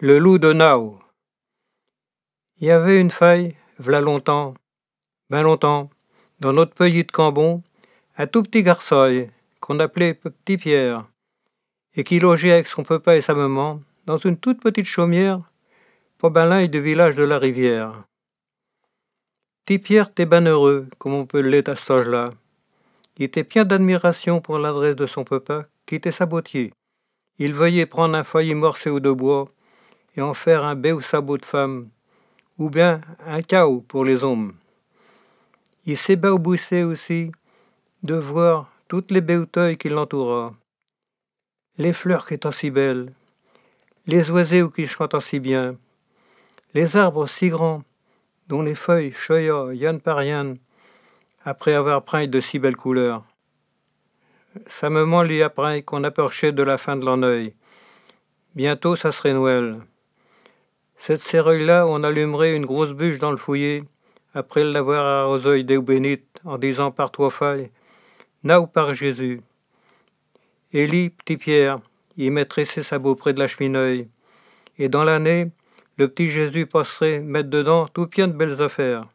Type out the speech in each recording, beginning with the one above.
Le loup de Nao. Il y avait une faille, v'là longtemps, ben longtemps, dans notre pays de Cambon, un tout petit garçon qu'on appelait Petit Pierre, et qui logeait avec son papa et sa maman dans une toute petite chaumière, pas ben loin du village de la Rivière. Petit Pierre était ben heureux, comme on peut l'être à cet âge-là. Il était plein d'admiration pour l'adresse de son papa, qui était sabotier. Il veuillait prendre un feuillet morceau de bois et en faire un beau sabot de femme, ou bien un chaos pour les hommes. Il s'ébahoussait aussi de voir toutes les beautés qui l'entouraient. Les fleurs qui étaient si belles, les oiseaux qui chantaient si bien, les arbres si grands, dont les feuilles cheuillaient yann par yann, après avoir peint de si belles couleurs. Ça me ment l'y après qu'on approchait de la fin de l'année. Bientôt ça serait Noël. Cette céréale-là, on allumerait une grosse bûche dans le foyer, après l'avoir arrosé d'eau bénite, en disant par trois failles, Nao par Jésus. Élie, petit Pierre, y mettrait ses sabots près de la cheminée, et dans l'année, le petit Jésus passerait mettre dedans tout plein de belles affaires.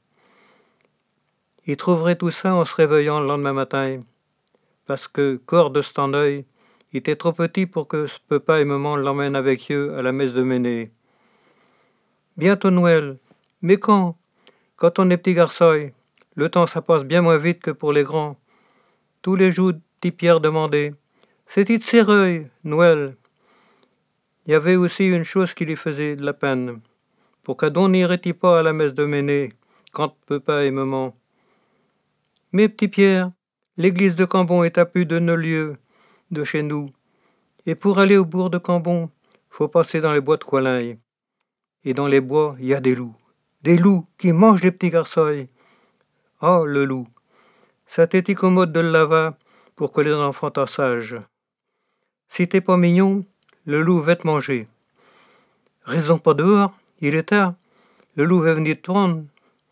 Il trouverait tout ça en se réveillant le lendemain matin, parce que, corps de cet œil, il était trop petit pour que papa et maman l'emmènent avec eux à la messe de Méné. Bientôt Noël. Mais quand on est petit garçon, le temps ça passe bien moins vite que pour les grands. Tous les jours, petit Pierre demandait « C'est-il sérieux, Noël ?» Il y avait aussi une chose qui lui faisait de la peine. Pourquoi donc n'irait-il pas à la messe de Méné, quand papa et maman? Mais petit Pierre, l'église de Cambon est à plus de 9 lieues de chez nous. Et pour aller au bourg de Cambon, faut passer dans les bois de Coilin. Et dans les bois, il y a des loups. Des loups qui mangent les petits garçons. Oh, le loup. Ça t'était commode de le laver pour que les enfants t'en sachent. Si t'es pas mignon, le loup va te manger. Raison pas dehors, il est tard. Le loup va venir te prendre.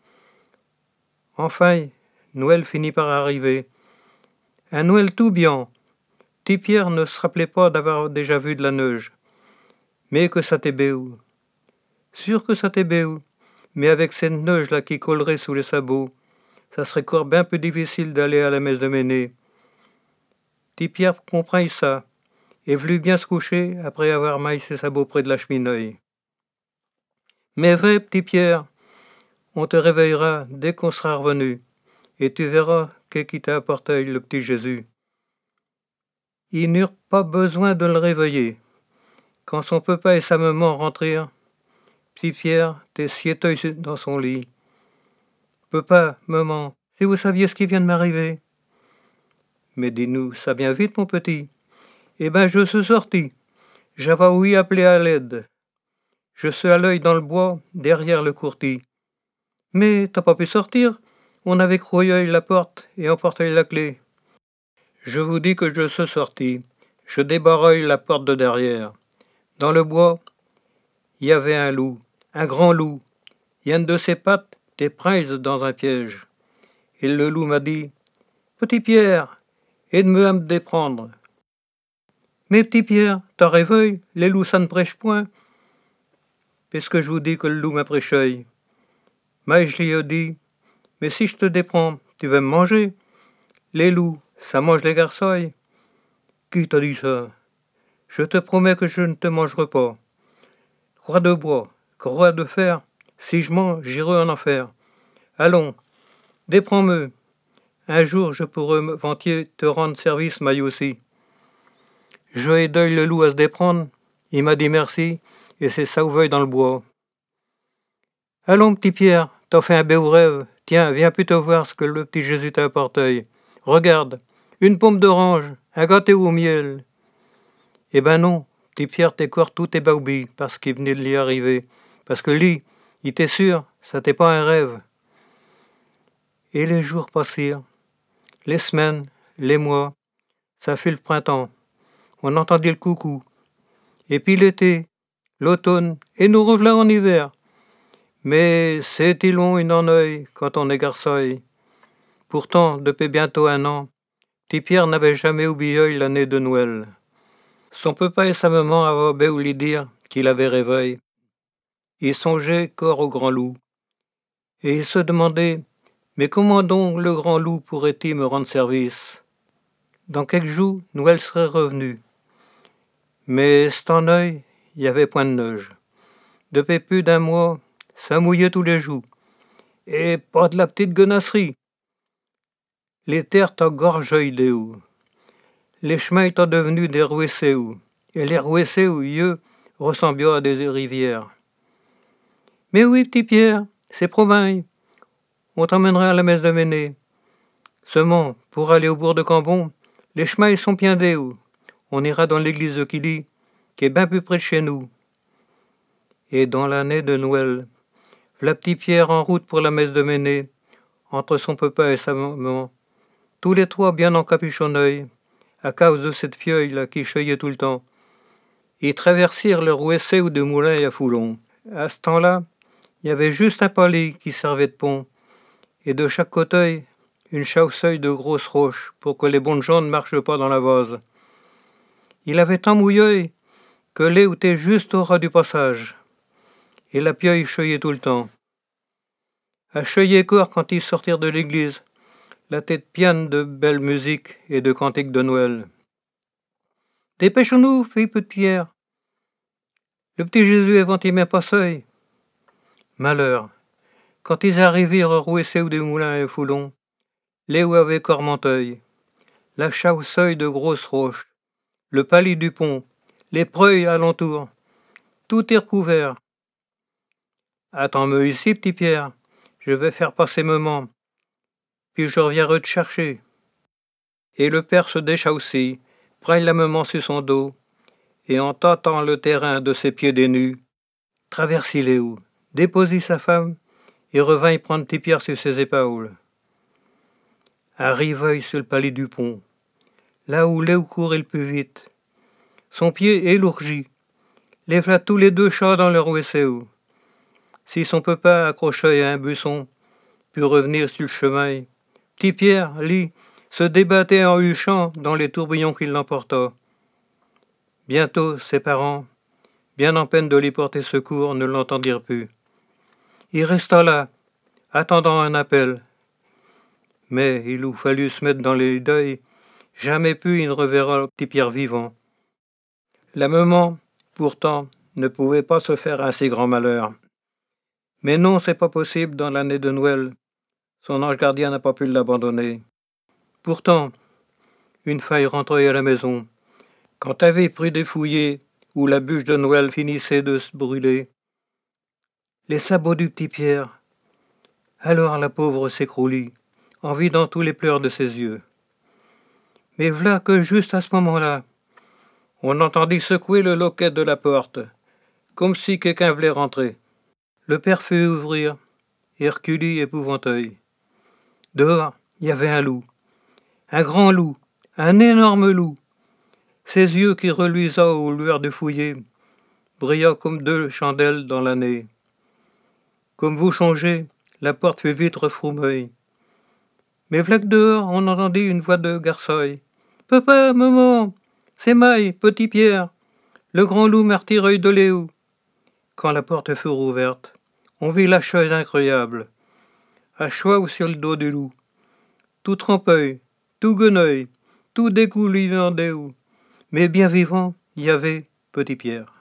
Enfin, Noël finit par arriver. Un Noël tout bien. Petit Pierre ne se rappelait pas d'avoir déjà vu de la neige. Mais que ça t'est beau. Sûr que ça t'est beau. Mais avec cette neige-là qui collerait sous les sabots, ça serait encore bien peu difficile d'aller à la messe de Méné. Petit Pierre comprit ça, et voulut bien se coucher après avoir maillé ses sabots près de la cheminée. Mais va, petit Pierre, on te réveillera dès qu'on sera revenu, et tu verras qui t'a apporté le petit Jésus. Ils n'eurent pas besoin de le réveiller. Quand son papa et sa maman rentrèrent, petit Pierre était siéteux dans son lit. Papa, maman, si vous saviez ce qui vient de m'arriver. Mais dis-nous ça bien vite, mon petit. Eh ben, je suis sorti. J'avais ouï appeler à l'aide. Je suis à l'œil dans le bois, derrière le courtis. Mais t'as pas pu sortir. On avait croyé la porte et emporté la clé. Je vous dis que je suis sorti. Je débarraille la porte de derrière. Dans le bois, il y avait un loup, un grand loup. Une de ses pattes était prise dans un piège. Et le loup m'a dit, « Petit Pierre, aide-moi à me déprendre. » Mais petit Pierre, t'as réveillé, les loups ça ne prêche point. Puisque je vous dis que le loup m'a prêché. Mais je lui ai dit, mais si je te déprends, tu vas me manger. Les loups, ça mange les garçons. Qui t'a dit ça? Je te promets que je ne te mangerai pas. Croix de bois, croix de fer, si je mange, j'irai en enfer. Allons, déprends-me. Un jour, je pourrai volontiers te rendre service, moi aussi. Je ai aidé le loup à se déprendre. Il m'a dit merci, et c'est ça où veuille dans le bois. Allons, petit Pierre, t'as fait un beau rêve. Tiens, viens plutôt voir ce que le petit Jésus t'a apporté. Regarde, une pomme d'orange, un gâteau au miel. Eh ben non, petit Pierre t'es corps tout ébaoubi parce qu'il venait de l'y arriver. Parce que lui, il était sûr, ça t'est pas un rêve. Et les jours passèrent, les semaines, les mois, ça fut le printemps. On entendit le coucou. Et puis l'été, l'automne, et nous revelà en hiver. Mais c'est-il long une ennui quand on est garçon. Pourtant, depuis bientôt 1 an, petit Pierre n'avait jamais oublié l'année de Noël. Son papa et sa maman avaient bien lui dire qu'il avait rêvé. Il songeait corps au grand loup. Et il se demandait, mais comment donc le grand loup pourrait-il me rendre service? Dans quelques jours, Noël serait revenu. Mais cet en œil, il y avait point de neige. Depuis plus d'un mois, ça mouillait tous les jours. Et pas de la petite guenasserie. Les terres t'engorgent des houes. Les chemins étant devenus des ruisseaux. Et les ruisseaux, eux, ressemblaient à des rivières. Mais oui, petit Pierre, c'est promis. On t'emmènera à la messe de Méné. Seulement, pour aller au bourg de Cambon, les chemins ils sont bien des hauts. On ira dans l'église de Killy, qui est bien plus près de chez nous. Et dans l'année de Noël, la petite Pierre en route pour la messe de Méné, entre son papa et sa maman, tous les trois bien encapuchonnés, à cause de cette feuille-là qui cheuillait tout le temps. Ils traversèrent le ruisseau de Moulins à Foulon. À ce temps-là, il y avait juste un palais qui servait de pont, et de chaque côté, une chaussée de grosses roches pour que les bonnes gens ne marchent pas dans la vase. Il avait tant mouillé que l'eau était juste au ras du passage, et la pieille cheuillait tout le temps. À cheuiller corps quand ils sortirent de l'église, la tête piane de belle musique et de cantiques de Noël. Dépêchons-nous, fit Petite Pierre. Le petit Jésus est ventimé passé. Malheur, quand ils arrivirent au ruisseau des Moulins et Foulon, l'eau avait Cormenteuil, la chaussée de grosses roches, le palais du pont, les preuilles alentour, tout est recouvert. Attends-moi ici, petit Pierre, je vais faire passer maman, puis je reviendrai te chercher. Et le père se déchaussit, prit la maman sur son dos, et en tâtant le terrain de ses pieds des nus, traversit les houes, déposit sa femme, et revint y prendre petit Pierre sur ses épaules. Arrivé sur le palais du pont, là où l'eau courait le plus vite, son pied élourgi, les voilà tous les deux chats dans le ruisseau. Si son papa accroché à un buisson put revenir sur le chemin, petit Pierre, lui, se débattait en huchant dans les tourbillons qui l'emportaient. Bientôt, ses parents, bien en peine de lui porter secours, ne l'entendirent plus. Il resta là, attendant un appel. Mais il eût fallu se mettre dans les deuils, jamais plus il ne reverra le petit Pierre vivant. La maman, pourtant, ne pouvait pas se faire un si grand malheur. Mais non, c'est pas possible dans l'année de Noël. Son ange gardien n'a pas pu l'abandonner. Pourtant, une feuille rentrait à la maison. Quand avait pris des fouillés, où la bûche de Noël finissait de se brûler, les sabots du petit Pierre. Alors la pauvre s'écroulit, en vidant tous les pleurs de ses yeux. Mais v'là que juste à ce moment-là, on entendit secouer le loquet de la porte, comme si quelqu'un voulait rentrer. Le père fut ouvrir, et reculit épouvanté. Dehors, il y avait un loup. Un grand loup, un énorme loup. Ses yeux qui reluisaient aux lueurs du fouillet brillaient comme deux chandelles dans l'année. Comme vous changez, la porte fut vite refroumée. Mais v'là que dehors, on entendit une voix de garçon. « Papa, maman, c'est Maï, petit Pierre, le grand loup martyreuil de Léo. » Quand la porte fut rouverte, on vit la chose incroyable. À cheval sur le dos du loup, tout trempé, tout gueneuil, tout découlinant des houes. Mais bien vivant, il y avait petit Pierre.